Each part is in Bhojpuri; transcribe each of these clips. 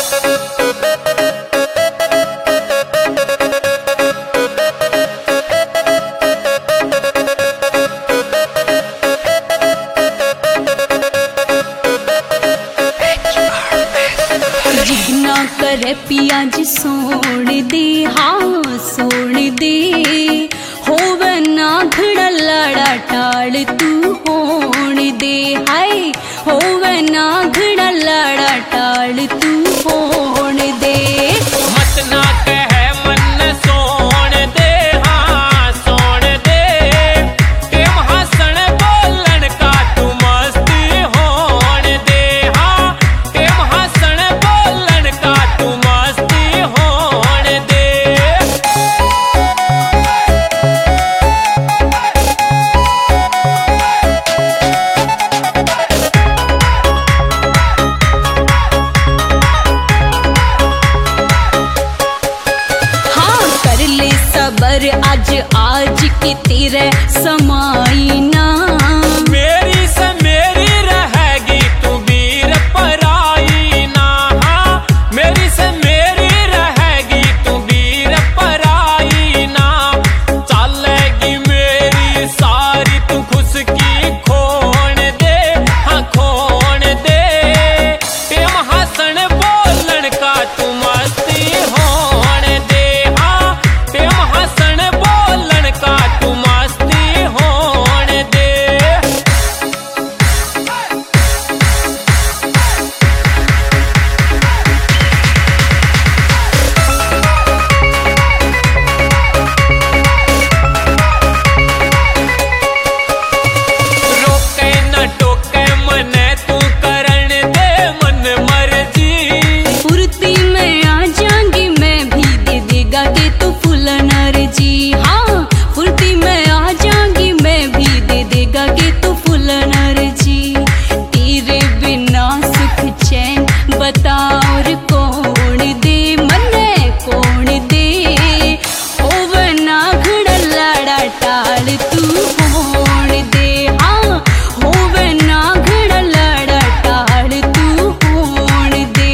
करे पिया जी सोण दे, हाँ सोण दे, होवे ना घड़ा लाड़ा टाल तू होण दे, हाय होवे ना घड़ा लाड़ा टाल तू होण दे। मत ना कह मन सोण दे, हाँ सोण दे, टेम हसन बोलन का तू मस्ती होण दे, हाँ टेम हसन बोलन का तू मस्ती होण दे। सबर आज आज की तेरे समाई ना, मेरी से मेरी रहेगी तू वीर पराई ना, हाँ मेरी से मेरी रहेगी तू वीर पराई ना, चलेगी मेरी सारी तू खुश की खोण दे, हाँ खोण दे, टेम हसन बोलन का तू मस्ती होण दे, हाँ टेम हसन बोलन का तू मस्ती होण दे। रोके न टोके मने तू करण दे मन मर्जी, फुर्ती में आ जाऊंगी मैं भी दे देगा के तू फुल नरजी, हाँ फुर्ती में आ जाऊंगी मैं भी दे देगा के तू फुल नरजी। तेरे बिना सुख चैन बता और कौन दे, मने कौन दे, होवे ना घड़ा लाड़ा टाल तू होण दे, हाँ होवे ना घड़ा लाड़ा टाल तू होण दे।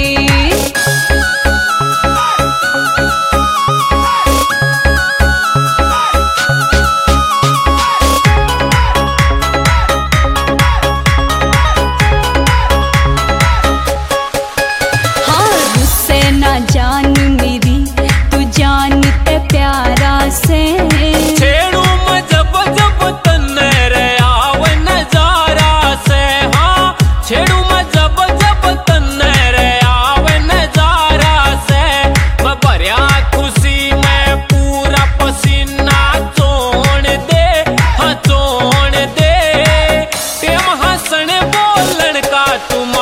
हाँ रुस्से ना जान मेरी तू जानते प्यारा से, छेड़ू मैं जब जब तन्ने रे आव नजारा से, हाँ छेड़ू मैं जब जब तन्ने रे आव नजारा से, मैं भरिया खुशी में पूरा पसीना चोण दे, हाँ चोण दे, टेम हसन बोलन का तू